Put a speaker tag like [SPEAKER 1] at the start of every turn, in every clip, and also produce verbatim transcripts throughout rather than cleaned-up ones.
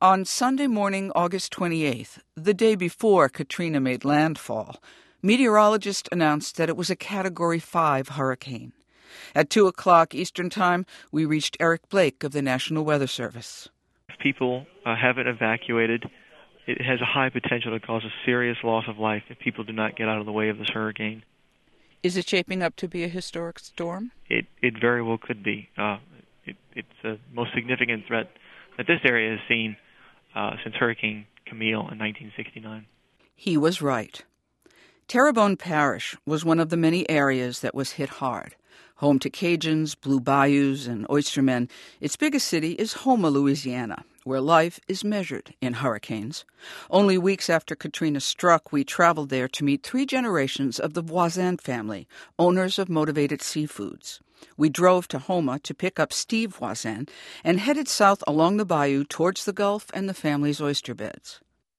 [SPEAKER 1] On Sunday morning, August twenty-eighth, the day before Katrina made landfall, meteorologists announced that it was a Category five hurricane. At two o'clock Eastern Time, we reached Eric Blake of the National Weather Service.
[SPEAKER 2] If people uh, haven't evacuated, it has a high potential to cause a serious loss of life if people do not get out of the way of this hurricane.
[SPEAKER 1] Is it shaping up to be a historic storm?
[SPEAKER 2] It it very well could be. Uh, it, it's the most significant threat that this area has seen uh, since Hurricane Camille in nineteen sixty-nine.
[SPEAKER 1] He was right. Terrebonne Parish was one of the many areas that was hit hard. Home to Cajuns, Blue Bayous, and oystermen, its biggest city is Houma, Louisiana, where life is measured in hurricanes. Only weeks after Katrina struck, we traveled there to meet three generations of the Voisin family, owners of Motivated Seafoods. We drove to Houma to pick up Steve Voisin and headed south along the bayou towards the Gulf and the family's oyster beds.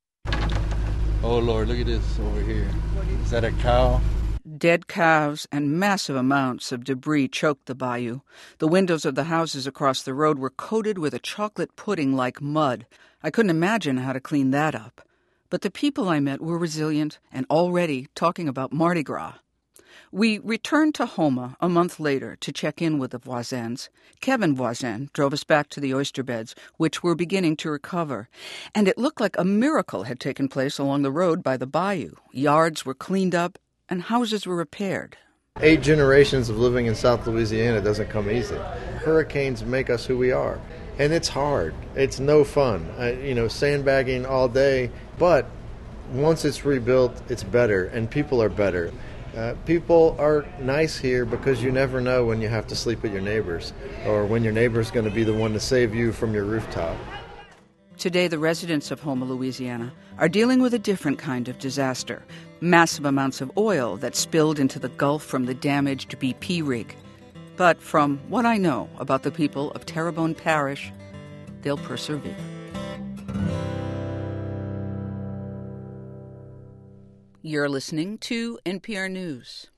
[SPEAKER 3] Oh, Lord, look at this over here. Is that a cow?
[SPEAKER 1] Dead cows and massive amounts of debris choked the bayou. The windows of the houses across the road were coated with a chocolate pudding like mud. I couldn't imagine how to clean that up. But the people I met were resilient and already talking about Mardi Gras. We returned to Houma a month later to check in with the Voisins. Kevin Voisin drove us back to the oyster beds, which were beginning to recover. And it looked like a miracle had taken place along the road by the bayou. Yards were cleaned up and houses were repaired.
[SPEAKER 4] Eight generations of living in South Louisiana doesn't come easy. Hurricanes make us who we are. And it's hard. It's no fun. Uh, you know, sandbagging all day. But once it's rebuilt, it's better, and people are better. Uh, people are nice here because you never know when you have to sleep with your neighbors or when your neighbor's going to be the one to save you from your rooftop.
[SPEAKER 1] Today, the residents of Houma, Louisiana, are dealing with a different kind of disaster. Massive amounts of oil that spilled into the Gulf from the damaged B P rig. But from what I know about the people of Terrebonne Parish, they'll persevere. You're listening to N P R News.